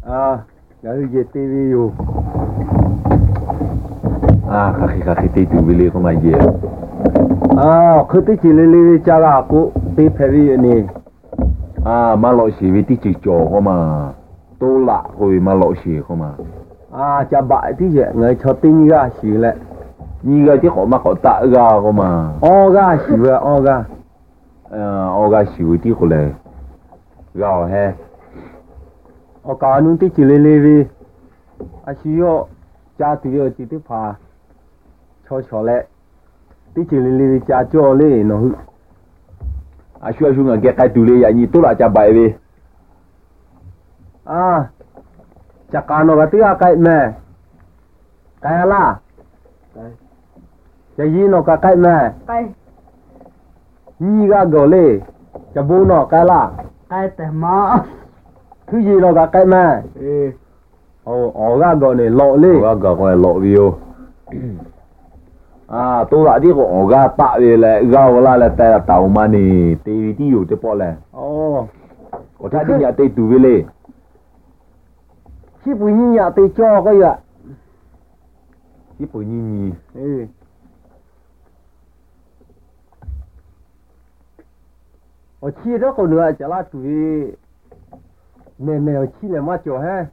Gak je TV yo. Kaki ti tu beli ko ma je. Khu ti chỉ li cha la ku ti phe vi ni. Mà lo xì vi ti chỉ cho ko mà. Tô lạ rồi mà lo xì ko mà. Cha bại ti je người cho tin ga xì lại. Ni ga ti ko ma ko ta ga ko mà. Ga xì wa ga. Ga xì ti ko le. Ga he. Cả nung ti chỉ li vi. Xì yo cha tu yo chỉ ti pha. Cho lại. Ti chỉ li cha cho le nó. Asu nga ge kai tu le ya ni to la cha bai ve. Cha ka no ga ti ga kai me. Kai la. Cha yi no ka kai me. Kai. Ni ga go le. Cha bu no kai la. Kai te ma. Thứ gì nó ga kai me. Ga go ne lo le. Ga go lo vi yo. Tôi đã đi của ga tạ về lại gao la là tay là tàu mà nè tê tíอยู่ te po le. Có ta đi nhà tê tu về le. Chi bu ni nhà tê cho cái ạ. Chi bu ni. Chi đó còn nữa chả là tụi mẹ chi là mà cho ha.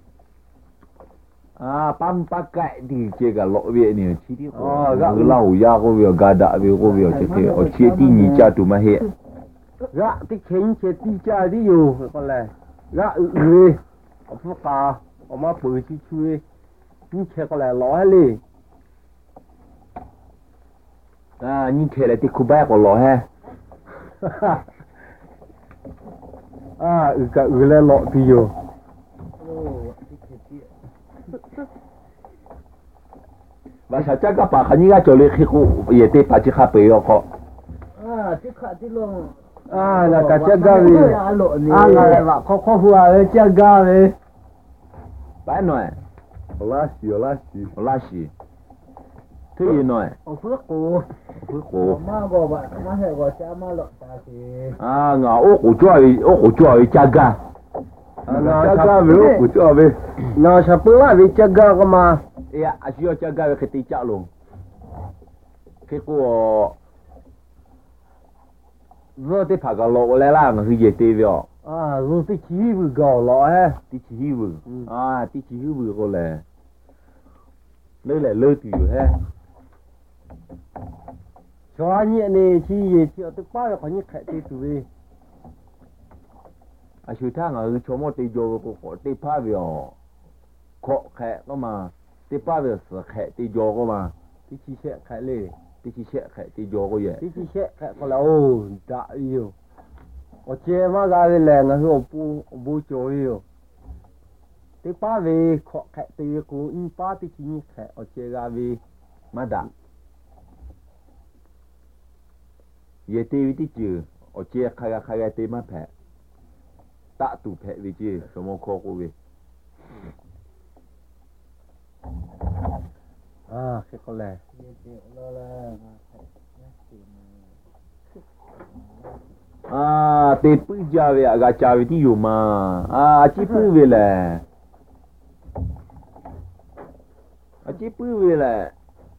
Pam pakai di jaga lo vie ni chi di ko. Ga lau ya ko vie ga da vie ko vie che ke. O chi ti ni cha tu ma he. Ga ti khen che ti cha di yo ko le. Ga ư. O phu ka. O ma pu chi chui. Ni che ko le lo ha le. Ni che le ti ku ba ko lo ha. Ga ư le lo ti yo. Và sao chắc các bạn khán giả cho lên khi cô về tây phải chỉ khắp bể họ. Chỉ khát chỉ luôn. Là cả chắc ga về. Là mà khó hùa chắc ga về. Phải nói. Lá xì. Thứ gì nói? Phước cô. Má gọi bạn, má hệ gọi cha má lợn ta thì. Ngà ô cổ cho chắc ga. Chắc ga về ô cổ cho về. Nó sắp bữa về chắc ga cơ mà. Asio cha ga ke ti cha long. Ke ko vô te pha ga lo le la nga hye te vyo. Vô te chi vu ga lo ha. Ti chi vu. Ti chi vu ko le. Lơ tu ha. Cho anh này chi gì chi te pa ko ni khai te tu ve. Asio ta nga cho mo te jo ko te pa vyo. Ko khai ko mà. Te pa về sự khai te jo ko mà. Ti chi sẽ khai le. Ti chi sẽ khai te jo ko ye. Ti chi sẽ khai ko la da yo. O che ma ga về le nga ho bu cho yo. Te pa về kho khai te ko in pa ti chi ni khai o che ga về ma da. Ye te vi ti chu o che khai te ma phe. Ta tu phe vi chi so mo kho ko ve. Cái con lè. Te pu ja ve aga cha ve ti yo ma. Chi pu ve le. Chi pu ve le.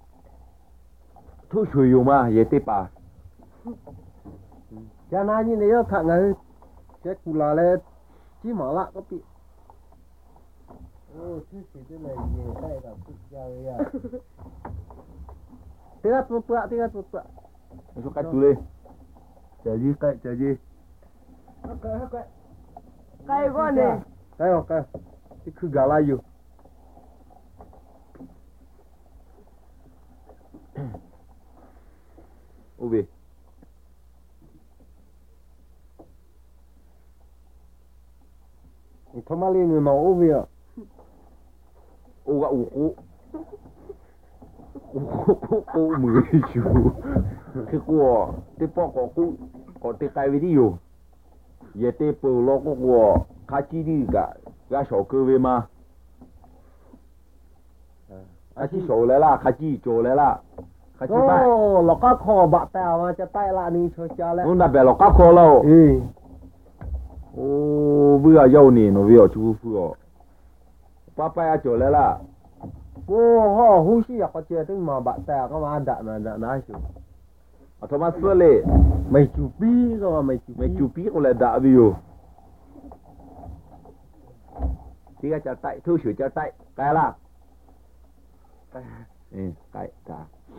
Thu shui yo ma ye te pa. Cha na như này thằng này cái cù là lên chỉ mở lại có bị. Chứ chỉ cái này về tay là tự giao vậy à. Tiếng tụt tụt. Số cách tu lên. Chờ gì? Cây con này. Cây. Cái cứ gà lại vô. Ube. Thằng Mali nó ube à. Ô mười chú cái của cái bọ có cái cái video giờ cái bờ lo của cá chi đi cả sổ cơ về mà chỉ sổ lại là cá chi chỗ lại là cá chi bay nó cá kho bạc tao mà cho tay lại đi cho cha lại nó đặt bè nó cá kho lâu vừa dâu nè nó vừa chú vừa 爸爸要走来了。 我好呼吸好接对嘛把带个嘛打嘛打哪去？ 啊，他妈死嘞！ 没就逼个嘛没就没就逼过来打的哟。这个叫带，偷学叫带，改了。改打。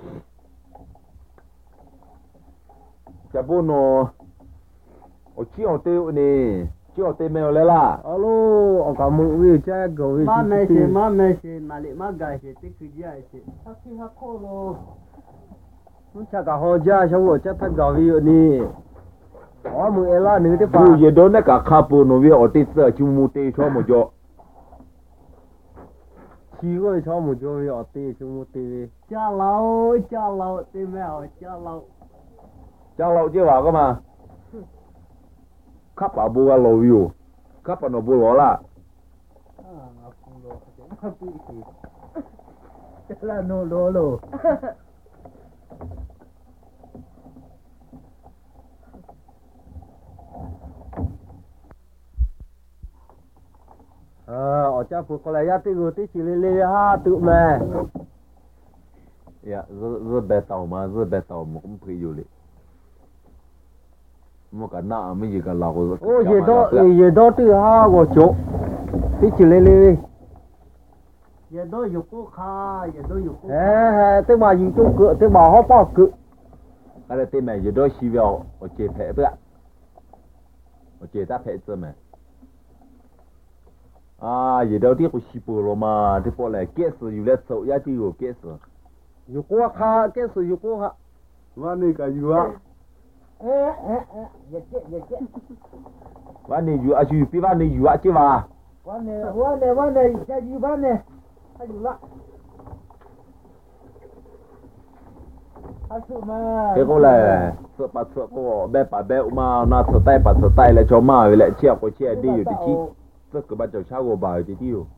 这不喏，我只要对呢，只要对没有来啦。 alo，我讲么为这个为。 妈没事，哪里妈干事，这个家事，他去他靠咯。 我这个好家，像我这他搞为呢，我们伊拉你的吧。 不，也都那个卡布诺为我这次就没对错么着。 七个错么着为我对就没对。 家老对没有家老。 Cháu lâu chứ vào cơ mà. Khắp bảo bùa lâu dù. Khắp bảo nó bùa lỗ là. Là nó lỗ lỗ. Ở cha phụ có lại ra tự chỉ lê ha tự mẹ. Dạ, rất bé tàu mà cũng phải dù lị. Mà cả nạ mới gì cả lọc rồi. Ô gì đó tự ha của chỗ tí chỉ lê gì đó dục cô kha gì đó dục cô thế mà dùng chung cửa thế mà họ bỏ cửa cái này tên mày gì đó xí vào ở chế phê bữa ở chế ta phê chứ mày gì đó tiếc của xí bù rồi mà thì bỏ lại kết sự dù lết sầu giá chứ rồi kết sự dục cô kha kết sự dục cô kha mà này cả dù áวันนี้อยู่อาชีพพี่วันนี้อยู่อาชีพว่าวันนี้จะอยู่วันนี้ถ้าอยู่ละถ้าสุมาเฮ้ยก็เลยเสือปัดเสือก็แบบปัดแบบมาหน้าเสือใต้ปัดเสือใต้แล้วชาวมาเวลาเชี่ยวก็เชี่ยดีอยู่ที่ที่เสือกับบ้านเจ้าชาวก็บ่าวอยู่ที่ที่อยู่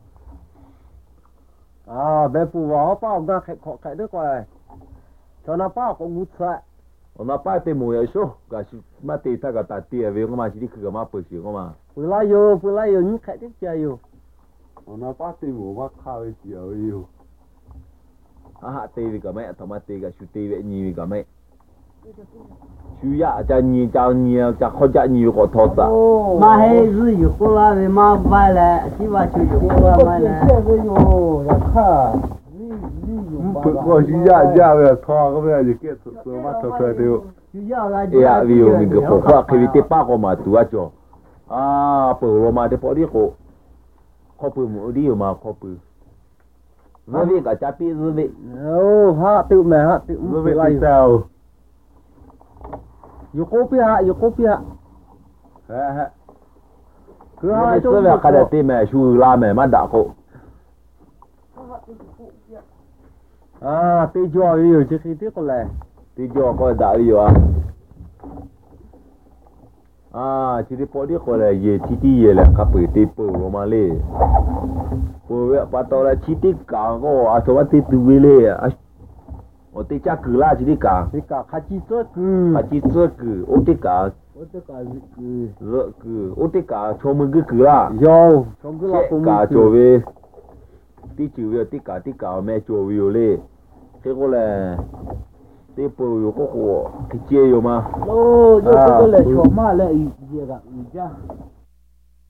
แบบผู้ว่าเขาเป้าก็ใครด้วยกว่าชาวนาเป้าก็งุดใส่我那摆对木要说，可是嘛对他个大爹为我嘛是你去个嘛不是我嘛。 不来有你开的家有。 我那摆对木我靠的是有。对个咩？他妈对个是对个你个咩？需要叫你叫好叫你个套子。 嘛还是有过来的嘛买来，希望就有过来买来。 现在有要看。 我需要个套个咩就给出嘛套出来的。呀，为有那个火花可以得八个嘛多啊就。不罗嘛的包的个，靠不木的有嘛靠不。日位个加比日位。 ha tự mẹ ha tự 日位来sao？ 有kopi ha。 cứ hai chỗ về cái đấy tìm mẹ chú la mẹ mà đã cô tê cho nhiều chứ khi tiếc còn lẻ tê cho coi đã nhiều chỉ đi bỏ đi coi là gì chi tiết là các bữa tê bự rồi mà lê bữa bắt đầu là chi tiết cả cô số mà tê từ lê ở tê chắc cứ là chỉ đi cả khá chi sơ cứ ô tê cả ô tê cả cho mình cứ là yo trong cứ là cả cho về tí chịu về tí cả mẹ cho về lê thế cô là tê bự có cái chia rồi mà yo cái là cho mà lại gì cả